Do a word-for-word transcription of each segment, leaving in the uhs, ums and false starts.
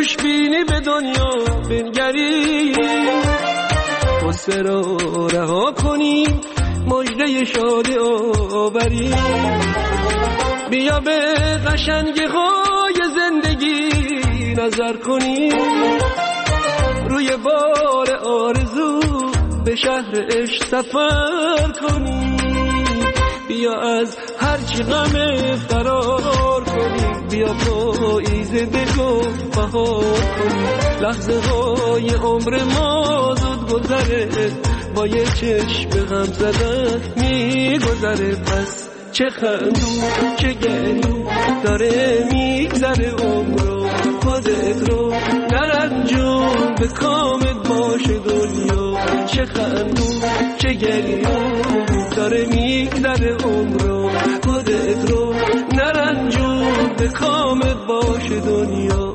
خوشبینی به دنیا بنگریم، غصه را رها کنیم، مژده شادی آوریم. بیا به قشنگی های زندگی نظر کنیم، روی بار آرزو به شهر عشق سفر کنیم. بیا از هرچی غم فرار کنیم، بیا پاییز بگو بهار کنیم. لحظه های عمر ما زود گذره، با یه چشم غم زدن میگذره. پس چه خندون چه گریون داره میگذره عمرو، خودت رو نرنجون به کامت باشه دنیا. چه خندون چه گریون داره میگذره عمرو، خودت رو نرنجون به کامت باشه دنیا.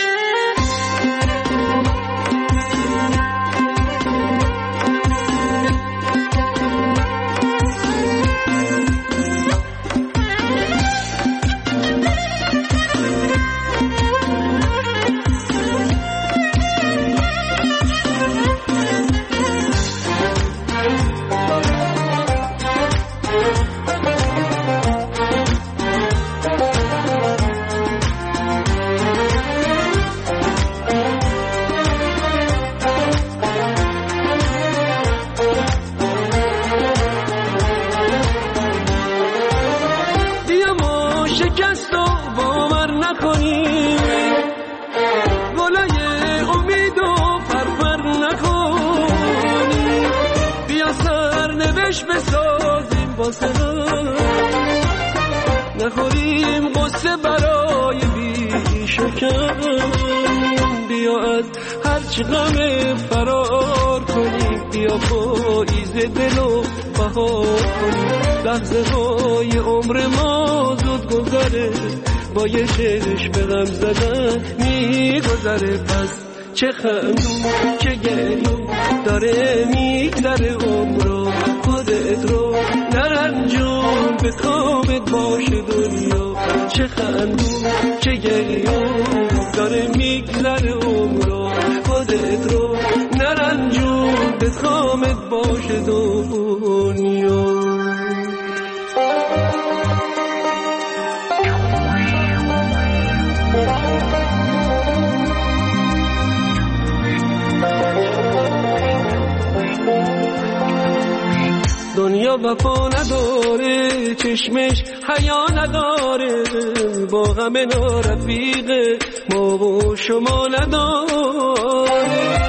بسازیم واسه نخوریم قصه برای بیشکن. بیا از هرچی غم فرار کنیم، بیا پاییز دلو بهار کنیم. لحظه های عمر ما زود گذره، با یه چشم به غم زدن میگذره. پس چه خندون چه گریون داره میگذره عمرو، خودت رو نرنجون به کامت باشه دنیا. چه خندون چه گریون داره میگذره عمرو، خودت رو نرنجون به کامت باشه دنیا. دنیا وفا نداره، چشمش حیا نداره، با همه نارفیقه، ما و شما نداره.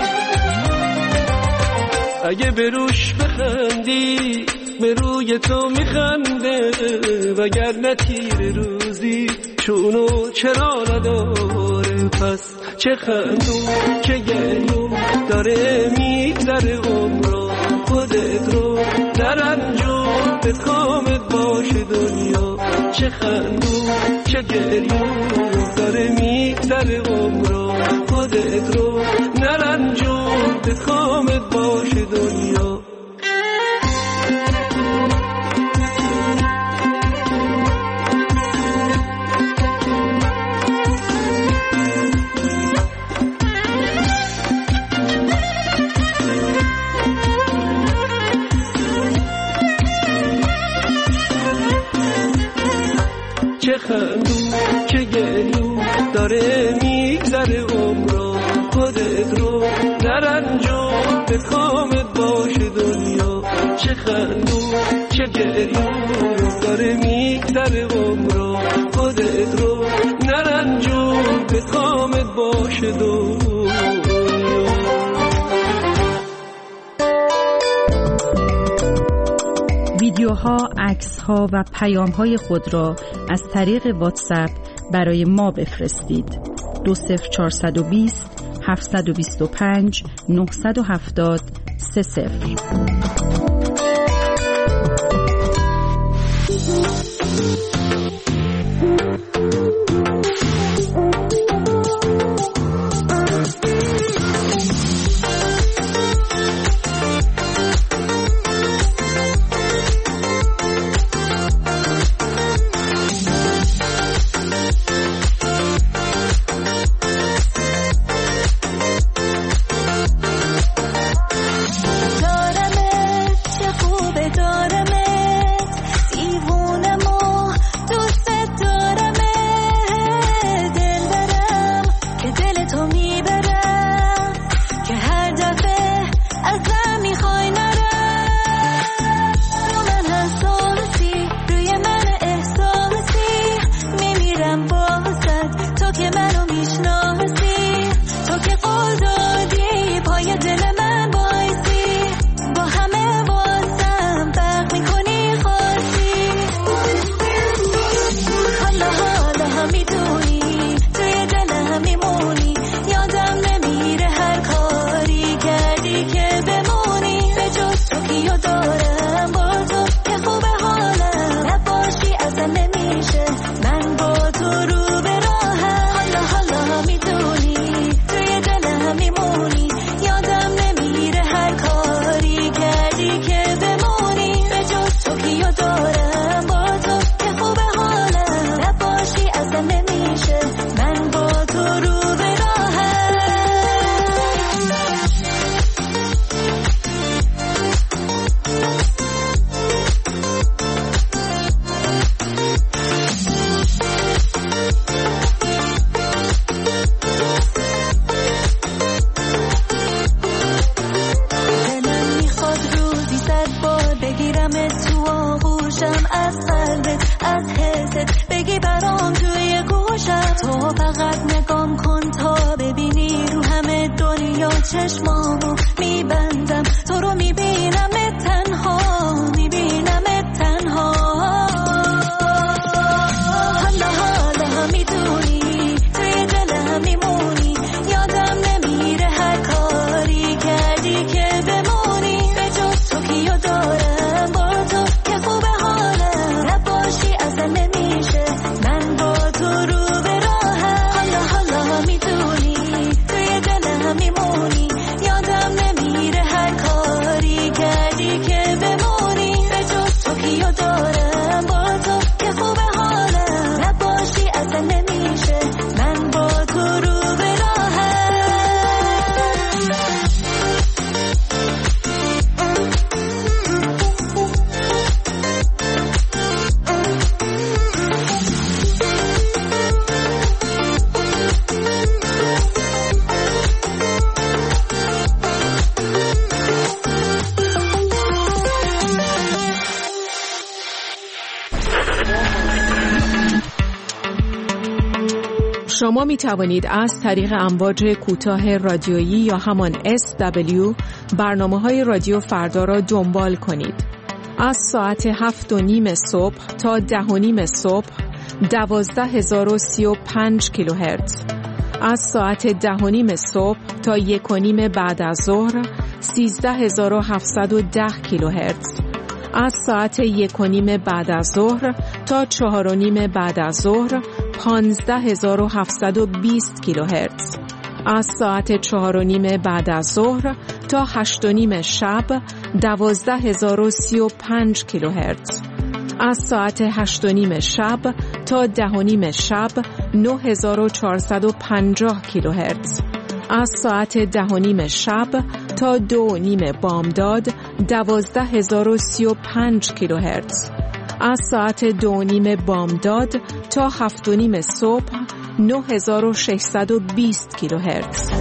اگه به روش بخندی به روی تو میخنده، وگرنه تیر روزی چونو چرا نداره. پس چه خندون چه گریون داره میگذره عمرو، خودت رو نرنجون به کامت باشه دنیا. چه خندون چه گریون داره میگذره عمرو، خودت رو نرنجون به کامت باشه دنیا. چه خندون چه گریون داره میگذره عمرو، خودت رو نرنجون به کامت باشه دنیا. چه خندون چه گریون داره میگذره عمرو، خودت رو نرنجون به کامت باشه دنیا. ویدیوها، عکس‌ها و پیام‌های خود را از طریق واتساپ برای ما بفرستید. دو صفر چهارصد و بیست هفتصد و بیست و پنج نهصد و هفتاد سه صفر. چشمامو میبندم تو رو میبینم تنها میبینم تنها حالا حالا میدونی توی دلم میمونی یادم نمیره هر کاری کردی که بمونی به جز تو کیو دارم با تو که خوبه حالم نباشی اصلا نمیشه من با تو رو به راهم حالا حالا میدونی توی دلم میمونی یادم نمیره هر کاری کردی که بمونی به جز تو کیو دارم با تو که خوبه حالم نباشی اصلا نمیشه من با تو رو به راهم شما می توانید از طریق امواج کوتاه رادیویی یا همان اس دبلیو برنامه‌های رادیو فردا را دنبال کنید. از ساعت هفت و نیم صبح تا ده و نیم صبح دوازده هزار و سی و پنج کیلوهرتز. از ساعت ده و نیم صبح تا یک و نیم بعد از ظهر سیزده هزار و هفتصد و ده کیلوهرتز. از ساعت یک و نیم بعد از ظهر تا چهار و نیم بعد از ظهر پانزده هزار و هفتصد و بیست کیلوهرتز. از ساعت چهار و نیم بعد از ظهر تا هشت و نیم شب دوازده هزار و سی و پنج کیلوهرتز. از ساعت هشت و نیم شب تا ده و نیم شب نه هزار و چهارصد و پنجاه کیلوهرتز. از ساعت ده و نیم شب تا دو و نیم بامداد دوازده هزار و سی و پنج کیلوهرتز. از ساعت دو و نیم بامداد تا هفت و نیم صبح نه هزار و ششصد و بیست کیلوهرتز.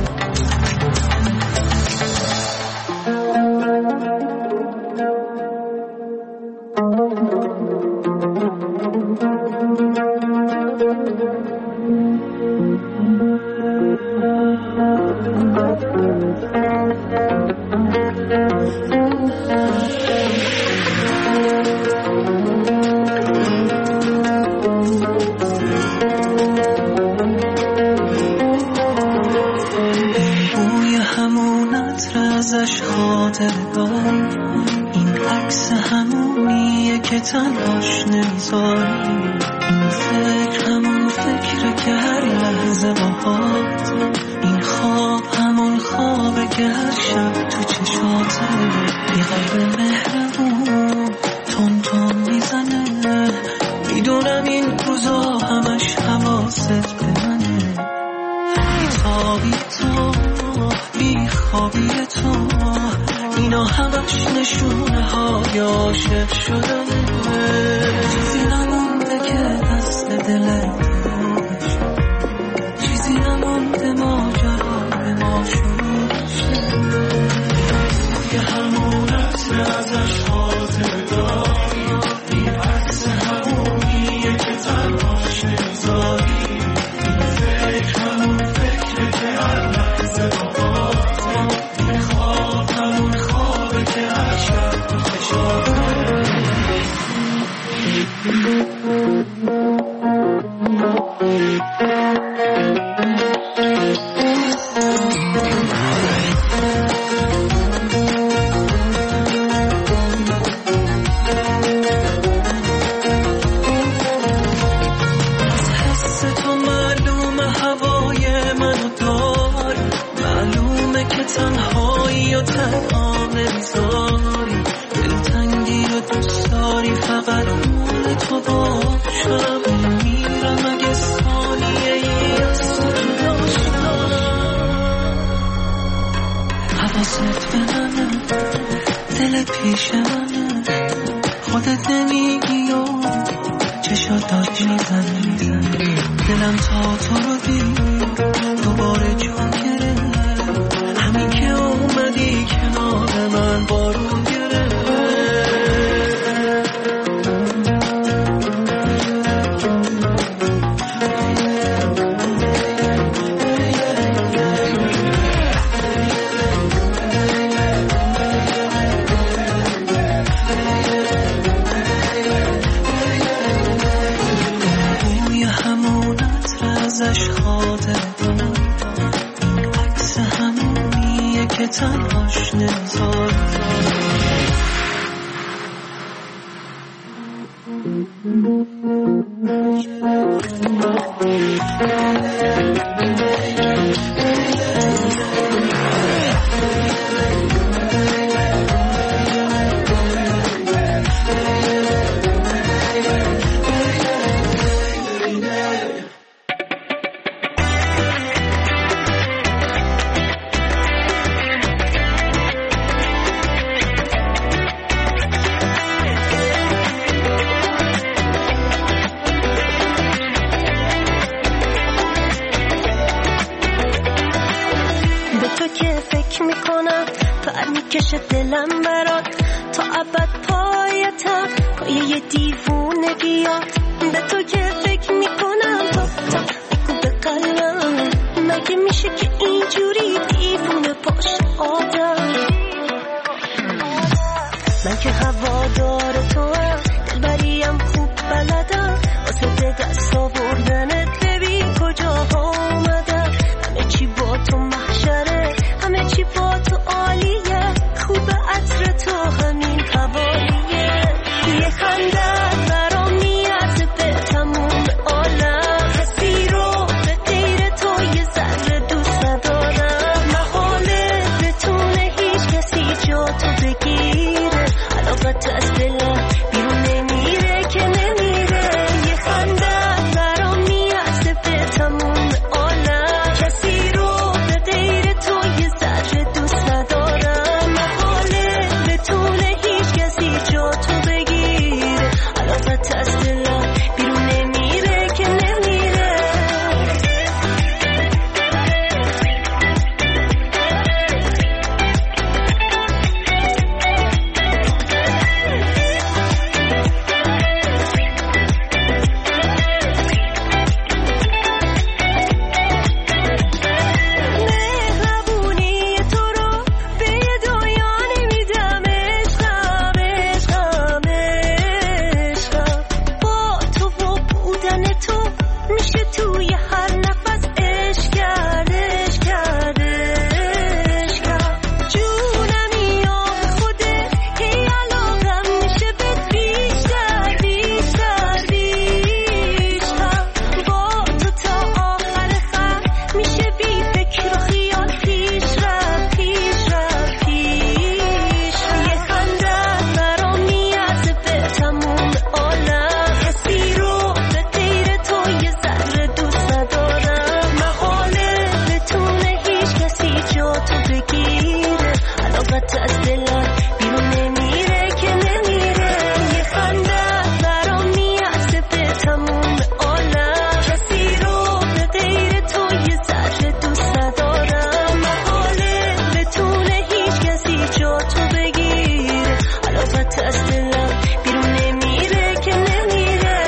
این عکس همونیه که تنهاش نمیذاری این فکر همون فکره که هر لحظه باهات این خواب همون خوابه که هر شب تو چشاته یه قلب مهربون تون تون میزنه میدونم این روزا همش حواست به منه بیتابی تو بیخوابی تو اینا همش نشونه های عاشق شدنه چیزی نمونده که دست دلت باشه چیزی نمونده ماجرا به ما شروع شه یه همونت ازش خاطر داری این عکس همونیه که تنهاش نمیذاری این فکر همون فکره که هر لحظه با این خواب همون خوابه که هر شب تو چشاته تنهایی و تنها نمیذاری دلتنگی و دوست داری فقط مول تو باشم میرم اگه ثانیه ای از تو داشتم حواست به منه دل پیش منه خودت نمیگی و چشات داد میزنی دلم تا تو رو دید دوباره جون گره همین که اومدی کنار من بارون گره تنهاش نمیذاره. دلم برات تا ابد پایتم پایه دیوونگیات به تو که فکر میکنم تا تا بگو به قلبم مگه میشه که اینجوری دیوونه باشه آدم. من که هوادار تو هم دلبریم خوب بلدم واسه به دست آوردنت ببین کجاها اومدم. همه چی با تو محشره همه چی با تو عالیه خوب عطر تو همین حوالیه. یه خندت برام میاد به تموم عالم کسی رو به غیر تو یه ذره دوست ندارم. محاله بتونه هیچ کسی جا تو بگیره علاقت از دلم بیرون نمیره که نمیره. یه خندت برام میاد به تموم عالم کسی رو به غیر تو یه ذره دوست ندارم. محاله بتونه هیچ کسی جا تو بگیره علاقت از دلم بیرون نمیره که نمیره. مهربونی تو رو به دنیا نمیدم عشقم عشقم عشقم. با تو و بودن تو میشه توی هر نفس عشق کرد عشق کرد عشق کرد. جونمی آب خودت هی علاقم میشه بهت بیشتر بیشتر بیشتر. با تو تا آخر خط میشه بی فکر و خیال پیش رفت پیش رفت پیش. یه خندت برام میاد به تموم عالم کسی رو به غیر تو یه ذره دوست ندارم. محاله بتونه هیچ کسی جا تو بگیره علاقت از دلم بیرون نمیره که نمیره. یه خندت برام میاد به تموم عالم کسی رو به غیر تو یه ذره دوست ندارم. محاله بتونه هیچ کسی جا تو بگیره علاقت از دلم بیرون نمیره که نمیره.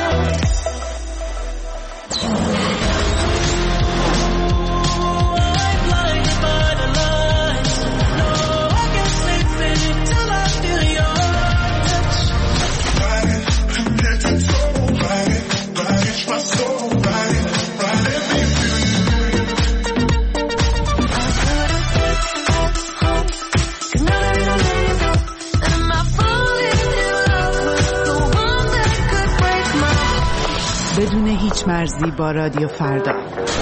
بدون هیچ مرزی با رادیو فردا.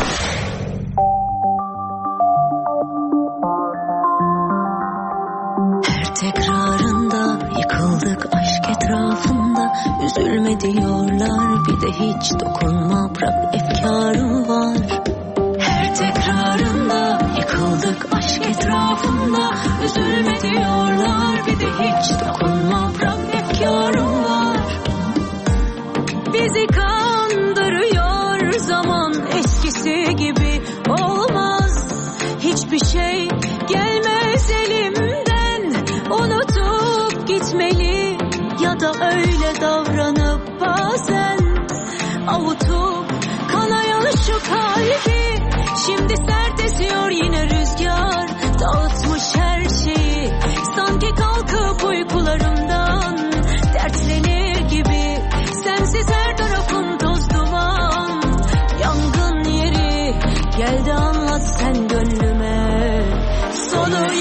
Her tekrarında yıkıldık aşk etrafında. Üzülme diyorlar bir de hiç dokunma bırak efkarım var. Her tekrarında yıkıldık aşk etrafında. Üzülme diyorlar bir de hiç dokunma bırak efkarım var. Bizi kandırıyor zaman eskisi gibi olmaz. Hiçbir şey gelmez elimden unutup gitmeli ya da öyle davranıp bazen avutup kanayan şu kalbi. Şimdi sert esiyor yine rüzgar dağıtmış her şeyi. Sanki kalkıp uykularımdan dertlenir gibi. Sensiz her tarafım toz duman yangın yeri. Gel de anlat sen gönlüme sonu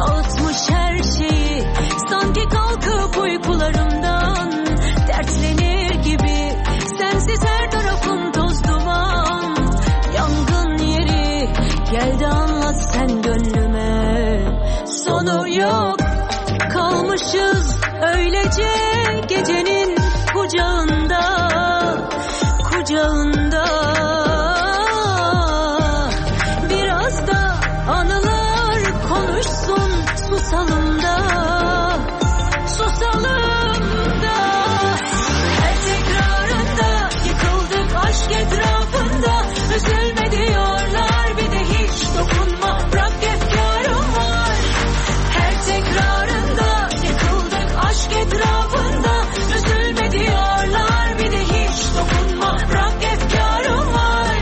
dağıtmış her şeyi. Sanki kalkıp uykularımdan dertlenir gibi. Sensiz her tarafım toz duman, yangın yeri. Gel de anlat sen gönlüme, sonu yok. Kalmışız öylece gecenin kucağında, kucağında. Biraz da anılar konuşsun, susalım da, susalım da. Her tekrarında yıkıldık aşk etrafında. Üzülme diyorlar bir de hiç dokunma, bırak efkarım var. Her tekrarında yıkıldık aşk etrafında. Üzülme diyorlar bir de hiç dokunma, bırak efkarım var.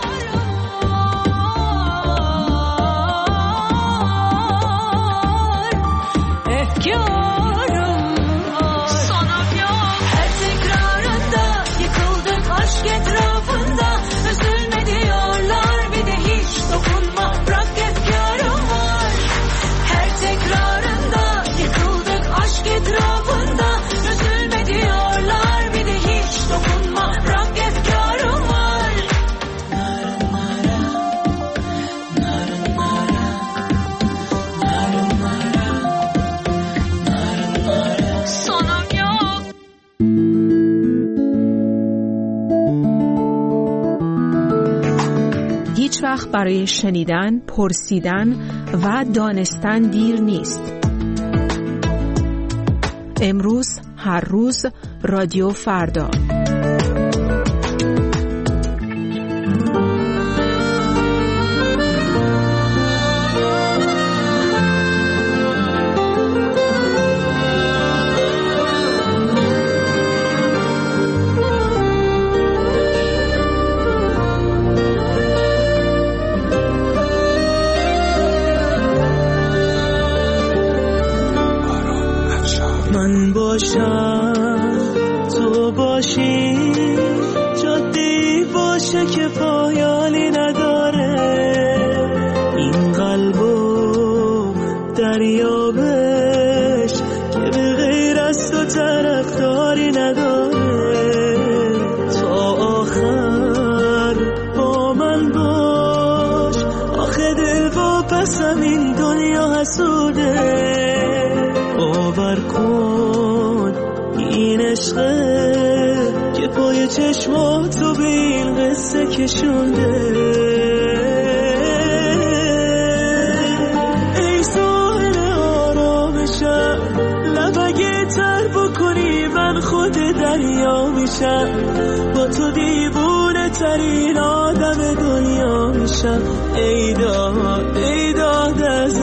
Efkarım var. Sonum yok. Her tekrarında yıkıldık aşk etrafında. Üzülme diyorlar bir de hiç dokunma, bırak efkarım var. Her tekrarında yıkıldık aşk etrafında. Üzülme diyorlar bir de hiç dokunma, bırak efkarım var. Sonum yok. هیچ وقت برای شنیدن، پرسیدن و دانستن دیر نیست. امروز، هر روز، رادیو فردا. من باشم تو باشی، جاده‌ای باشه که پایانی نداره. این قلبو دریابش که به غیر از تو طرفداری نداره. تا آخر با من باش، آخه دل واپسم این دنیا حسوده. باور کن این عشقه که پای چشماتو به این قصه کشونده. ای ساحل آرامشم، لب اگه تر بکنی من خود دریا میشم. با تو دیوونه ترین آدم دنیا میشم. ای داد ای داد از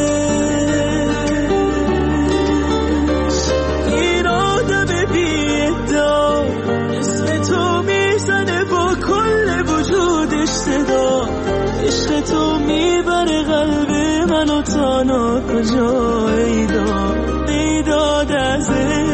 عشق تو میبره قلب منو تا ناکجا. ای داد ای داد از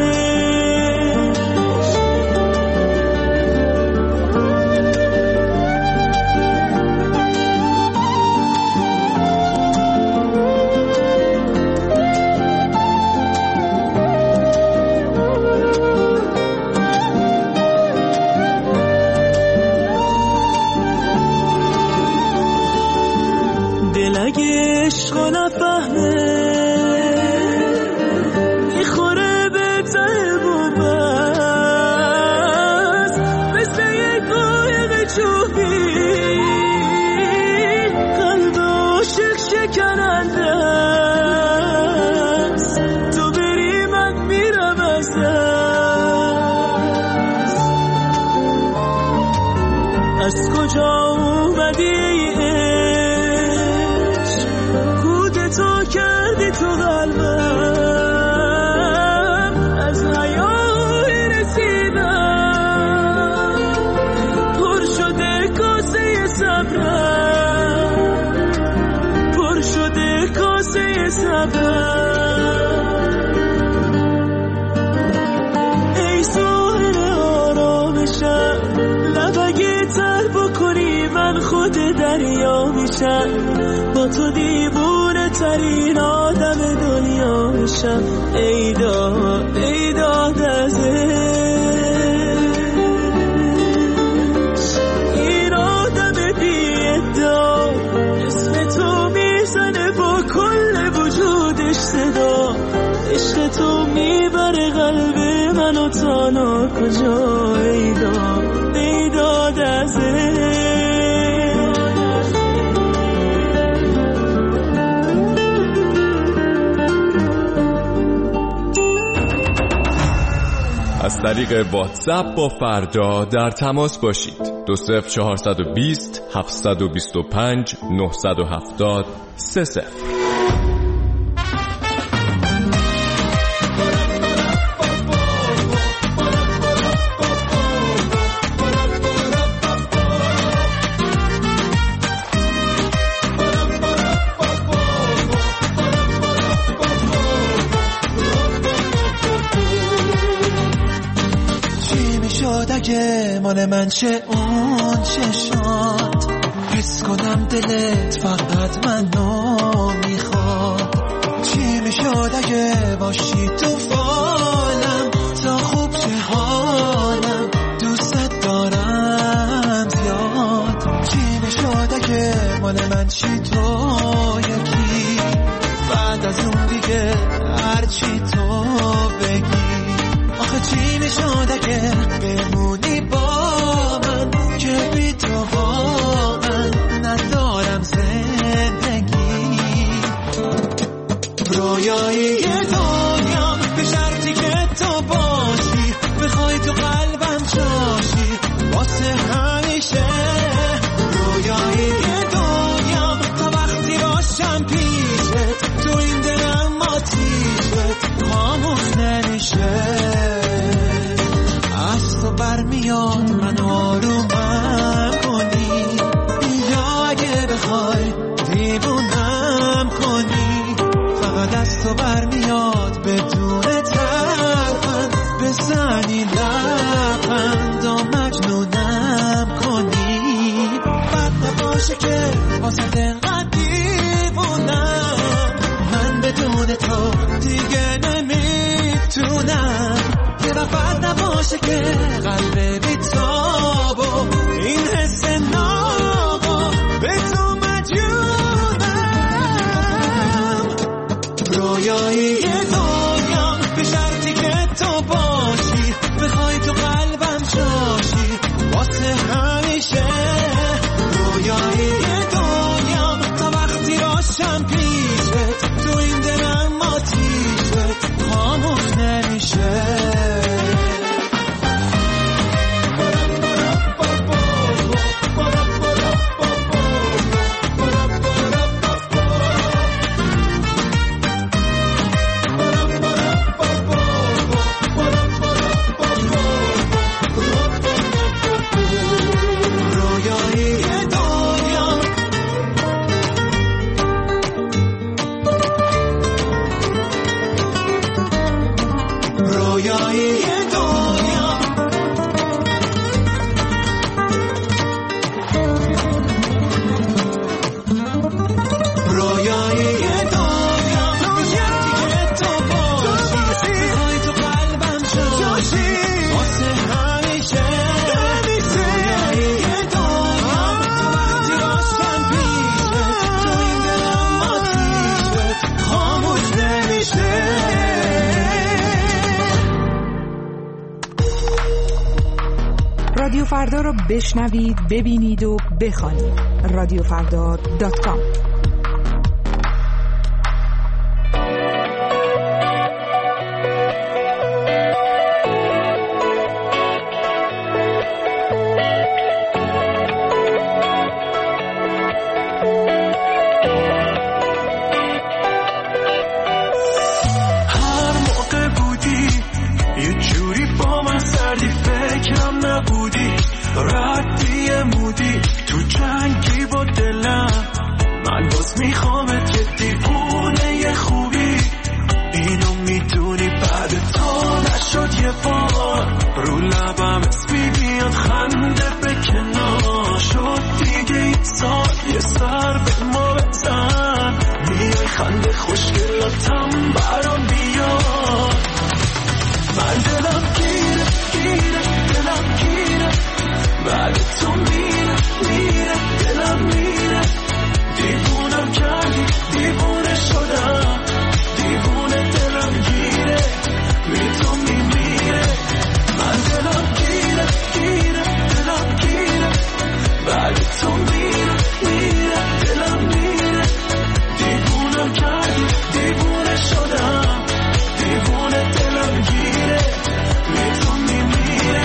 اگه عشقو نفهمه میخوره به ته بومست، مثل یک قایق چوبی قلب عاشق شکننده است. تو بری من میرم از دست. از کجا اومدی تو کردی تو قلبم، از حیای رسیدم پر شده کاسه صبرم، پر شده کاسه صبرم. ای ساحل آرامشم، لب اگه تر بکنی من خود دریا میشم. با تو دیوونه بهترین آدم دنیا بشم. ای داد ای داد ازش این آدم بی ادعا، اسم تو میزنه با کل وجودش صدا. عشق تو میبره قلب منو تانا کجا. ای داد ای داد ازش. از طریق واتساپ با فردا در تماس باشید. دو صفر چهارصد و بیست هفتصد و بیست و پنج نهصد و هفتاد سه صفر. اگه مال من چه اون چشات، حس کنم دلت فقط منو میخواد. چی میشد اگه باشی تو فالم، تا خوب چه حالم دوست دارم زیاد. چی میشد اگه مال من چی تو یکی، بعد از اون دیگه هرچی تو بگی. آخه چی میشد اگه بمونی با من، که بی تو واقعا ندارم زندگی. رویایی دنیا به شرطی که تو باشی، بخوای تو قلبم جاشی واسه همیشه. رویایی دنیا تا وقتی باشم پیشت، تو این دلم آتیشت خاموش نمیشه. از تو برمیاد من آرومم کنی، یا اگه بخوای دیوونم کنی. فقط از تو برمیاد بدون ترفند، بزنی لبخند و مجنونم کنی. بد نباشه که واسه دلقدر دیوونم، من بدون تو دیگه نمیتونم. یه وقت نباشه که قلب بی تابو این حس نابو به تو مجنونم. رویایی دنیا به شرطی که تو باشی، بخوای تو قلبم جاشی واسه همیشه. رویایی دنیا تا وقتی باشم پیشت، تو این دلم آتیشت خاموش نمیشه. رادیو فردا رو بشنوید، ببینید و بخوانید. رادیو فردا دات کام. تو میره میره دلم میره دیوونم کردی دیوونه شدم دیوونه دلم گیره میتونی میره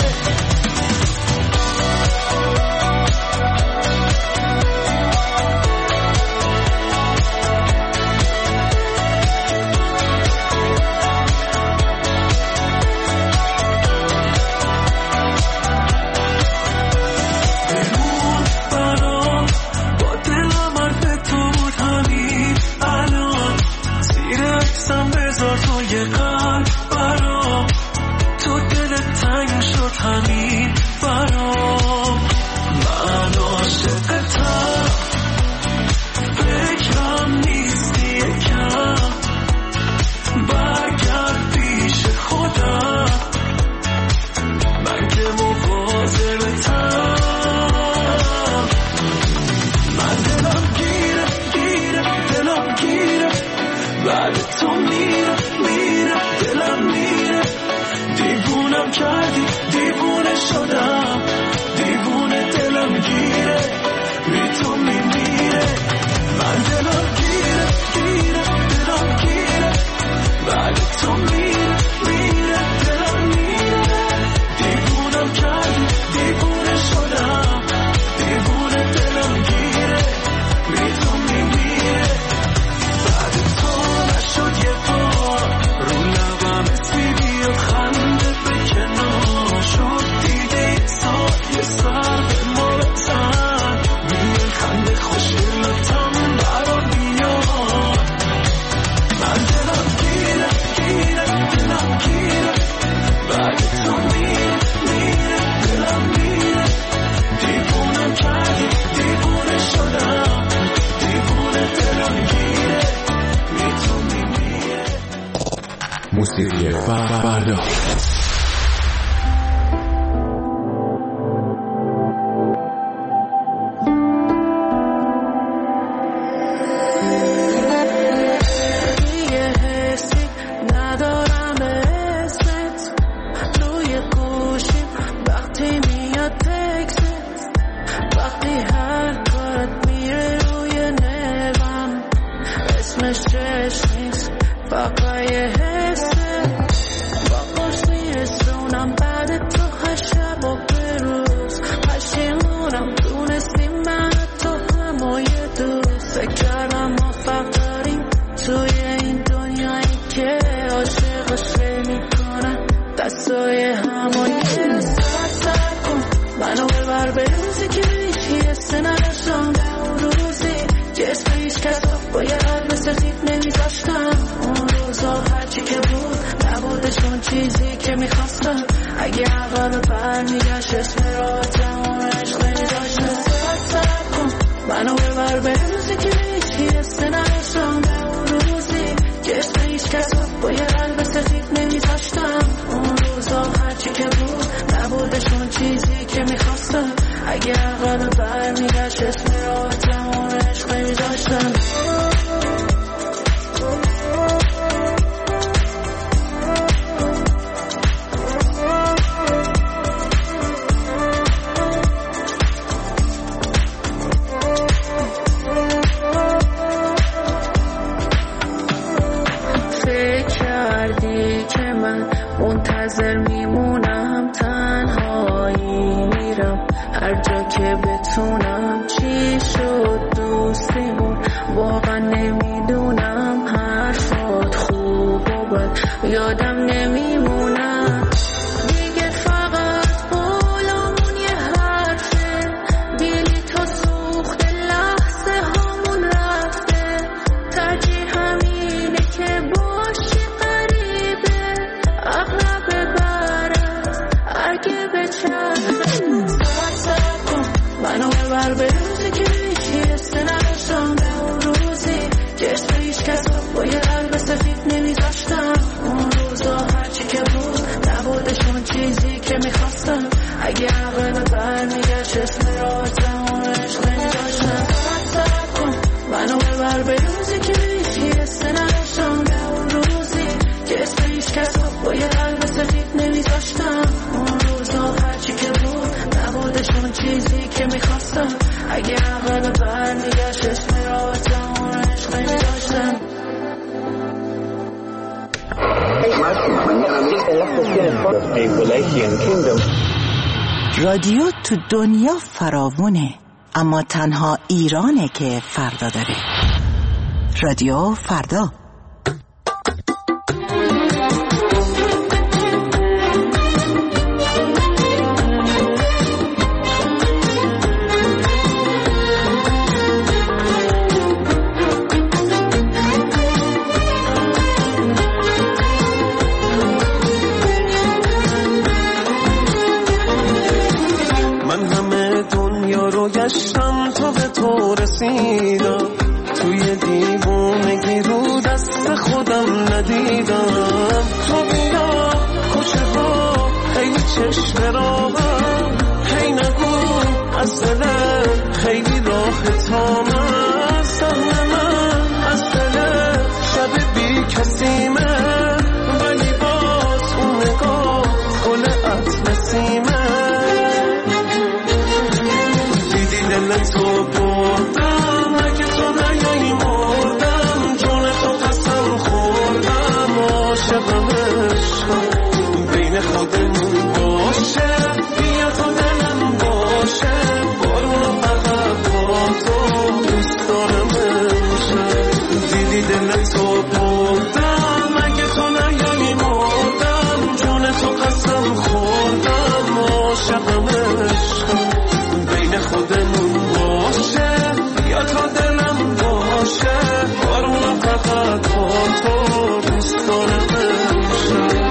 موسیقی فردا. منتظر میمونم تنهایی میرم هر جا که اگه عقل برمیگشت اسم رابطمون عشق نمیداشتم. رادیو تو دنیا فراوونه، اما تنها ایرانه که فردا داره. رادیو فردا. گشتم تو به تو رسیدم، توی دیوونگی رو دست خودم ندیدم. تو بیا کوچه ها خیلی چشم راهم، هی نگو از دلم خیلی راه تامم. سهم من از دلم شب بی کسیمه، ولی باز اون نگاه گل اطلسیمه. دل تو بردم اگه تو نیایی مردم، جون تو قسم خوردم. عاشقم عشقم بین خودمون باشه، بیا تو دلم باشه. بارون فقط با تو دوست دارم امشب. دیدی دل تو بردم اگه تو نیایی مردم، جون تو قسم خوردم. عاشقم عشقم بین خودمون باشه، یا تا دلم باشه. بارون فقط با تو دوست دارم امشب.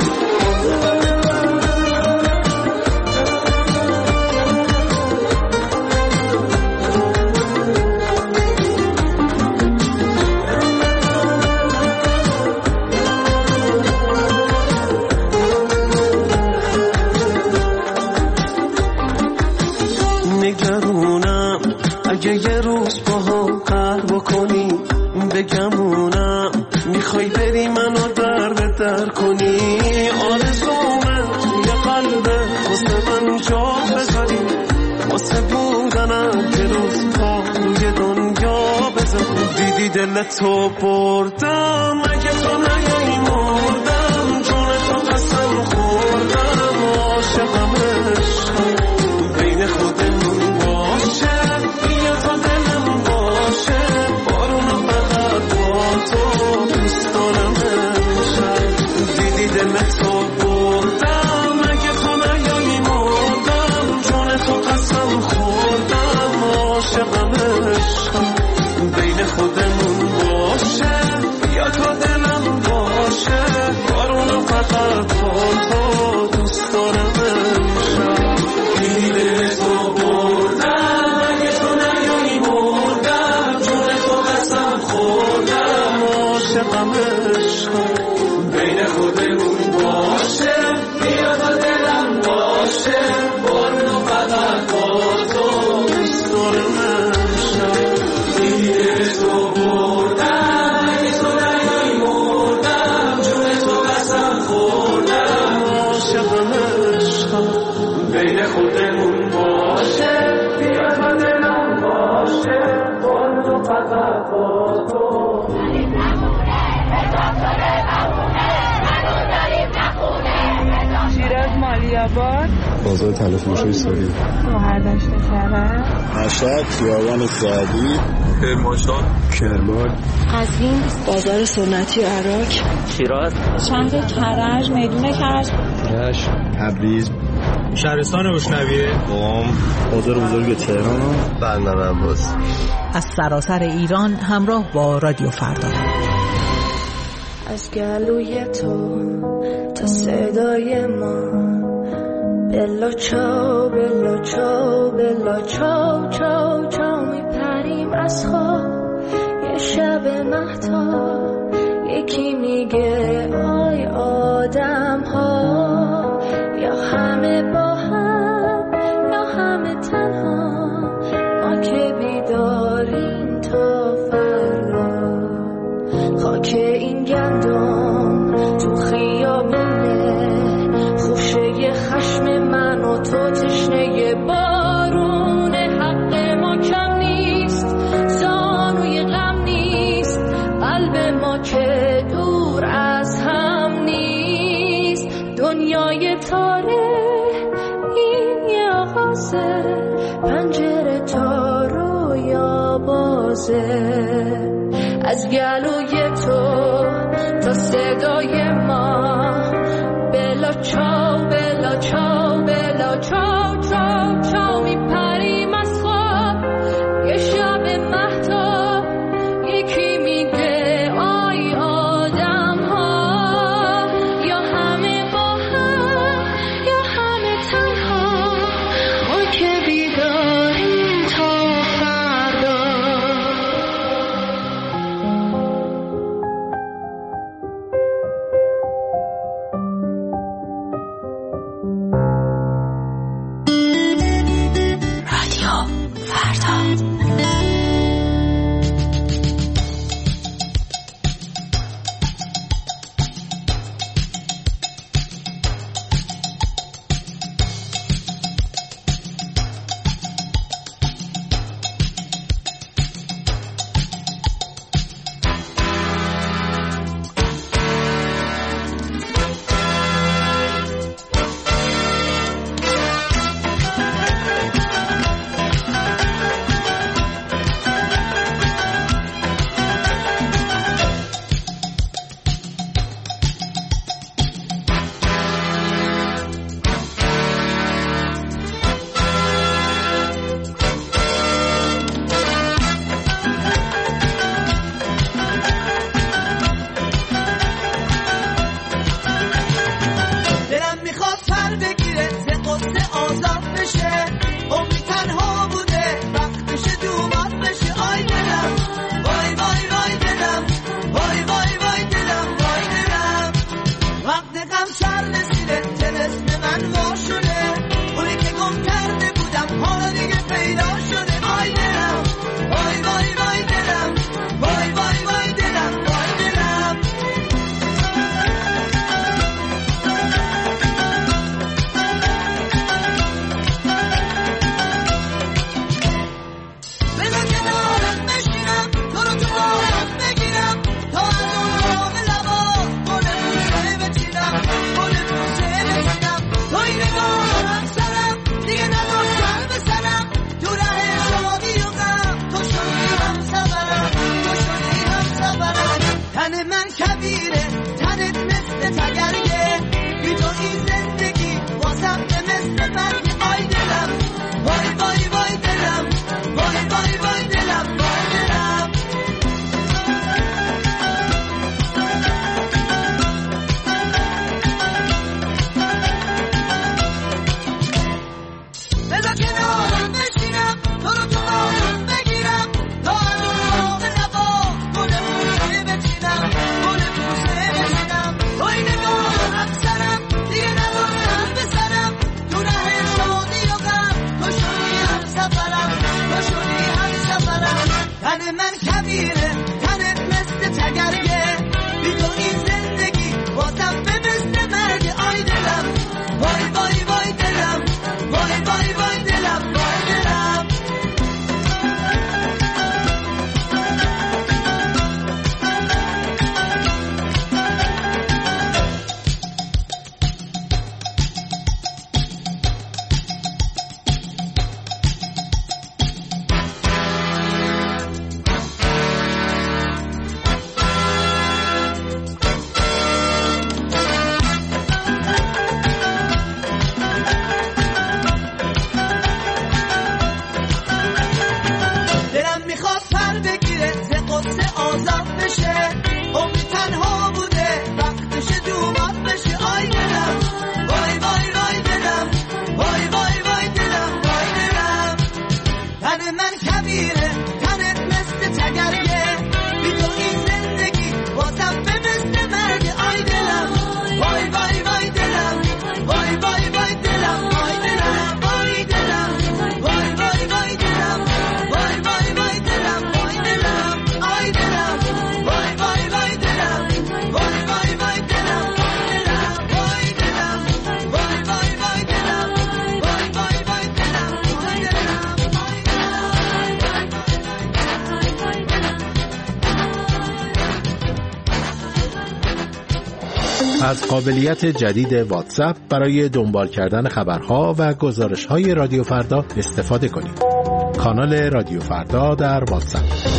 نگرونم اگه یه روز با هم قهر بکنی، بگمونم میخوای بری منو در به در کنی. آرزومه توی قلبه واسه من جا بذاری، واسه بودنم که روز پا روی دنیا بذاری. دیدی دل تو بردم اگه تو نیایی مردم، جون تو قسم خوردم. عاشقم عشقم بین خودمون باشه، بیا تا دلم باشه. بارون فقط با تو دوست دارم امشب. دیدی دل تو بردم اگه تو نیایی مردم، جون تو قسم خوردم. عاشقم عشقم بین خودمون باشه، بیا تا دلم باشه. بارون فقط با تو دوست دارم امشب. دیدی دل تو بردم اگه تو نیایی مردم، جون تو قسم خوردم. عاشقم عشقم بین خودمون باشه، بیا تا دلم باشه. بارون فقط با تو دوست دارم امشب. دیدی دل تو بردم اگه تو نیایی مردم، جون تو قسم خوردم. عاشقم عشقم بین خودمون باشه، بیا تا دلم باشه. بارون فقط با تو. شیراز مالیاباد، بازار تلفروشی سوری، مهردشت کرد، مشهد، خیابان سعدی، کرمانشاه، کرمان، قزوین، بازار سنتی عراق، شیراز، شهر کرج، میدون کرج، رشت، تبریز، شهرستان روشنویه، قم، بازار بزرگ تهران، بندر عباس. از سراسر ایران همراه با رادیو فردا. از گلوی تو تا صدای ما، بلا چاو بلا چاو بلا چاو چاو چاو میپریم از خواب. یه شب مهتاب یکی میگه آی آدم ها، یا همه با هم یا همه تنها. ما که بیداریم تا فردا، خاک این گندم تو خیابونه، خوشه خشم من و تو تشنه بارون. حق ما کم نوازه، از گلوی تو تا صدای ما، بلا چاو بلا چاو بلا چاو چاو چاو میپریم از خواب. یه شب مهتاب یکی میگه آی آدم ها، یا همه با هم یا همه تنها، ما که بیداریم تا فردا. از قابلیت جدید واتساپ برای دنبال کردن خبرها و گزارش‌های رادیو فردا استفاده کنید. کانال رادیو فردا در واتساپ.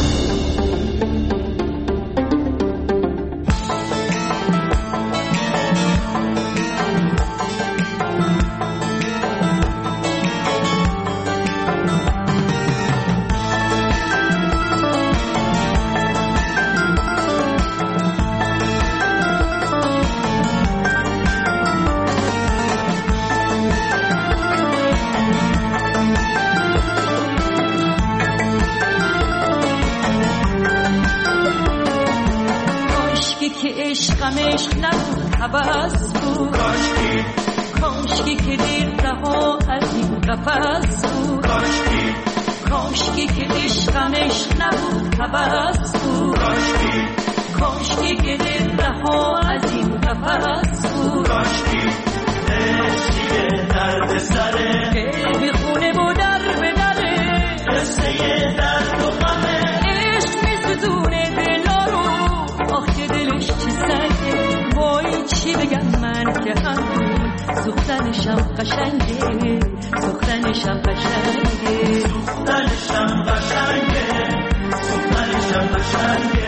عشقم عشق نبود هوس بود، کاشکی کاشکی که دیر رها از این قفس بود، کاشکی کاشکی که عشقم عشق نبود هوس بود، کاشکی کاشکی که دیر رها از این قفس بود، کاشکی عشقی درد سره دل بی خونه و در به دره، قصه درد و غمه عشق می‌سوزونه دلا رو، آخه دلش چه سنگه، وای چی بگم من که همون سوختنشم قشنگه، سوختنشم قشنگه، سوختنشم قشنگه، سوختنشم قشنگه.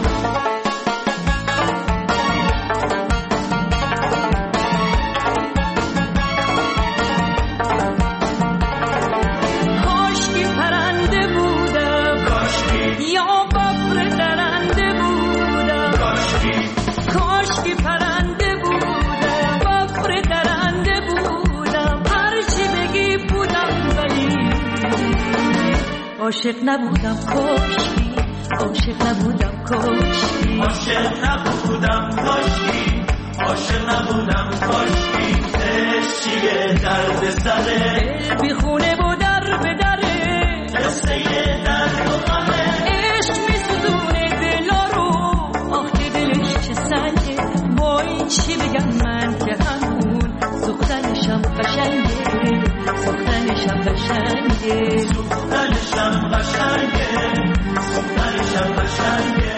کاشکی پرنده بودم، کاشکی یا ببر درنده بودم، کاشکی کاشکی پرنده بودم، ببر درنده بودم، هر چی بگی بودم ولی عاشق نبودم، کاشکی عاشق نبودم، کاشکی عاشق نبودم، کاشکی عاشق نبودم، کاشکی عشقی درد سره دل بی خونه و در به دره، قصه درد و غمه عشق می‌سوزونه دلا رو، آخه دلش چه سنگه، وای چی بگم من که همون سوختنشم قشنگه، سوختنشم قشنگه، سوختنشم قشنگه، سوختنشم قشنگه.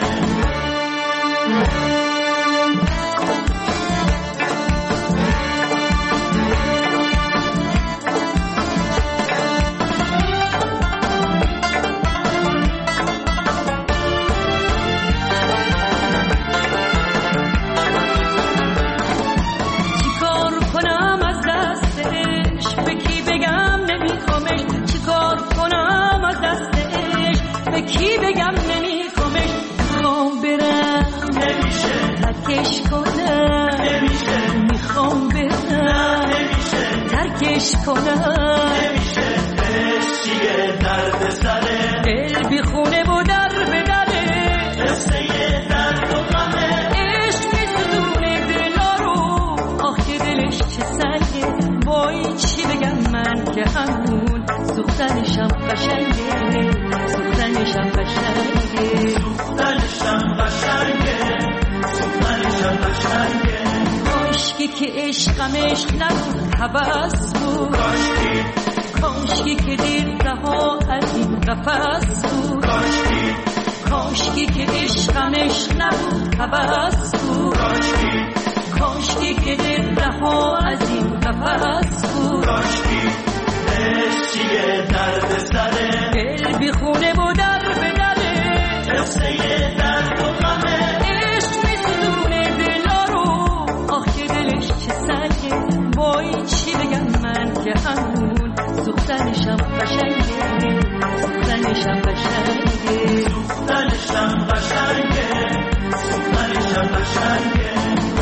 کی بگم نمیخوامش، میخوام برم نمیشه، ترکش کنم نمیشه، میخوام برم نمیشه، ترکش کنم نمیشه، عشقی درد سره دل بی خونه و در به دره، قصه درد و غمه عشق می‌سوزونه دلا رو، آخه دلش چه سنگه، وای چی بگم من که همون سوختنشم قشنگه، سوختنشم قشنگه، سوختنشم قشنگه، سوختنشم قشنگه. کاشکی که عشقم عشق نبود هوس بود، کاشکی کاشکی که دیر رها از این قفس بود، کاشکی کاشکی که عشقم عشق نبود هوس بود، کاشکی کاشکی که دیر رها از این قفس بود، کاشکی عشقی درد سره دل بی خونه و در به دره، قصه درد و غمه عشق می‌سوزونه دلا رو، آخه دلش چه سنگه، وای چی بگم من که همون سوختنشم قشنگه، سوختنشم قشنگه، سوختنشم قشنگه، سوختنشم قشنگه.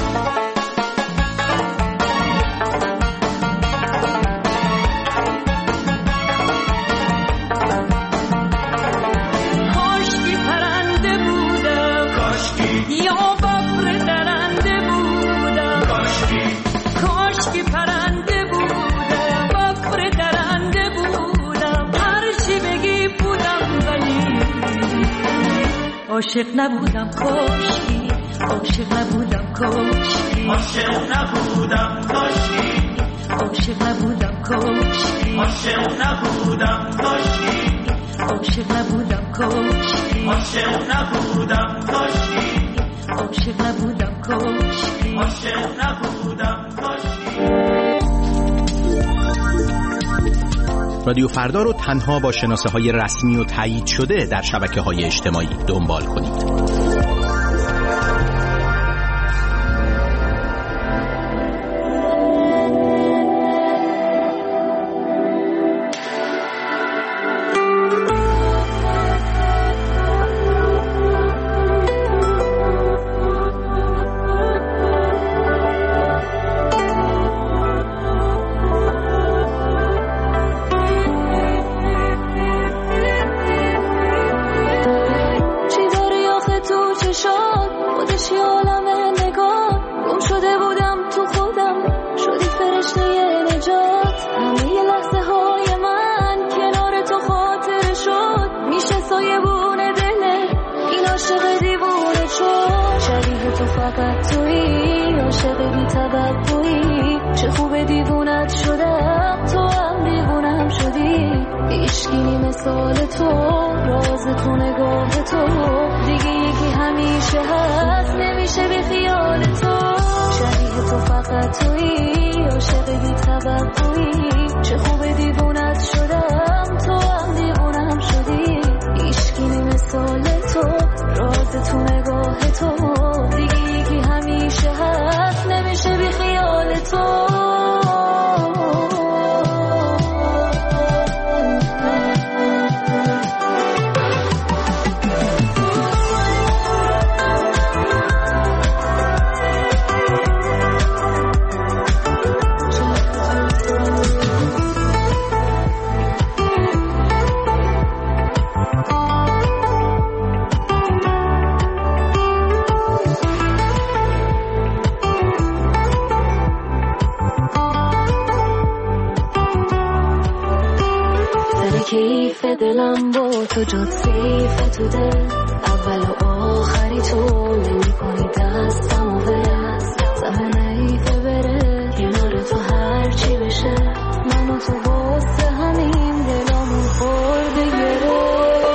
یا ببر درنده بودم، کاشکی کاشکی پرنده بودم، ببر درنده بودم، هر چی بگی بودم ولی عاشق نبودم، کاشکی عاشق نبودم، کاشکی عاشق نبودم، کاشکی عاشق نبودم، کاشکی عاشق نبودم، کاشکی عاشق نبودم، کاشکی عاشق نبودم، کاشکی عاشق نبودم، کاشکی عاشق نبودم، کاشکی. رادیو فردا رو تنها با شناسه های رسمی و تایید شده در شبکه های اجتماعی دنبال کنید. دلم با تو جد سیف تو دل اول و آخری تو نمی کنی دستم و بست زمه نیفه بره کنار تو هر چی بشه من و تو باسته همین دلمون خورده گره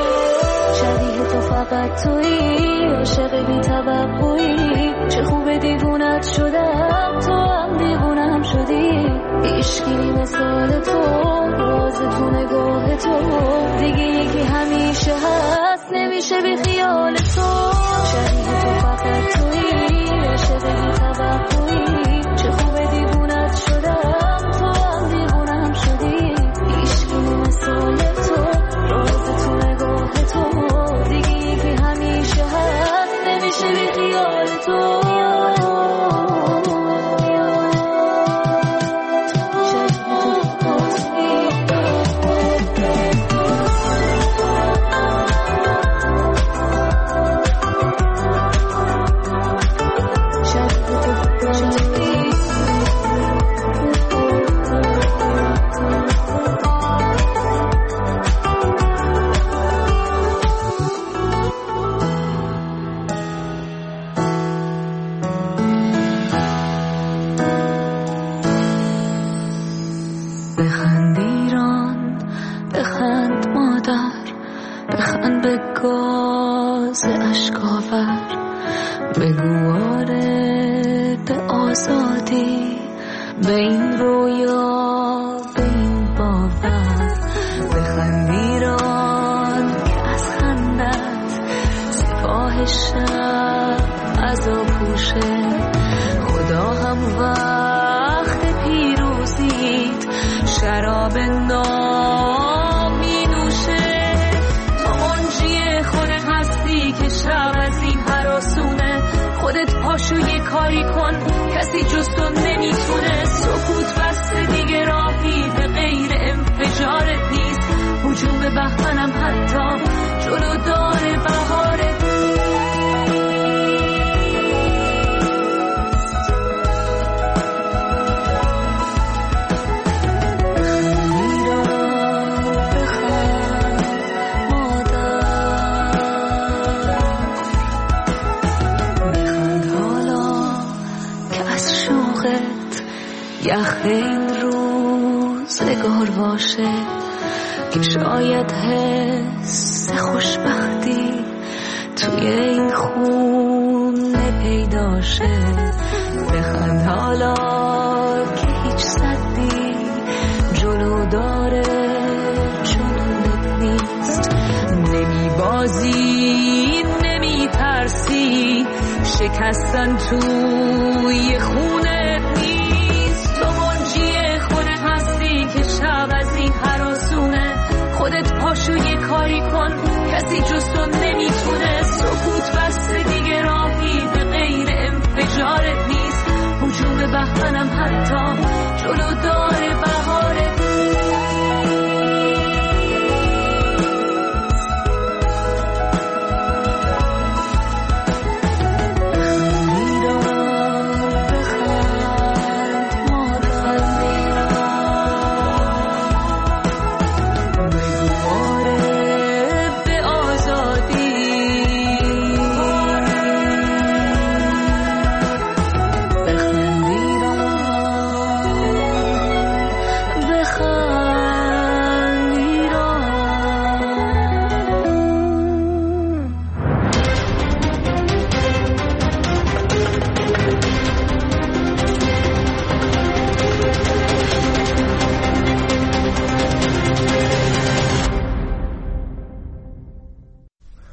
شبیه تو فقط تویی عاشق بی توقعی چه خوب دیوونت شدم تو هم دیوونم شدی عشقی مثال تو راز تو نگاه تو دیگه یکی همیشه هست نمیشه بی خیال تو شبیه تو فقط تویی عاشق بی توقعی چه خوب دیوونت شدم تو هم دیوونم شدی عشقی مثال تو راز تو نگاه تو دیگه یکی همیشه هست نمیشه بی خیال تو که شاید حس خوشبختی توی این خونه پیدا شه. بخند حالا که هیچ صدی جلو داره بازی نمی ترسی، شکستن توی خونه نیست. تو منجی خودت هستی که شب از این هراسونه، خودت پاشو یه کاری کن کسی جز تو نمیتونه. سکوت بسته دیگه راهی به غیر انفجارت نیست. هجوم بهمنم حتی جلو داره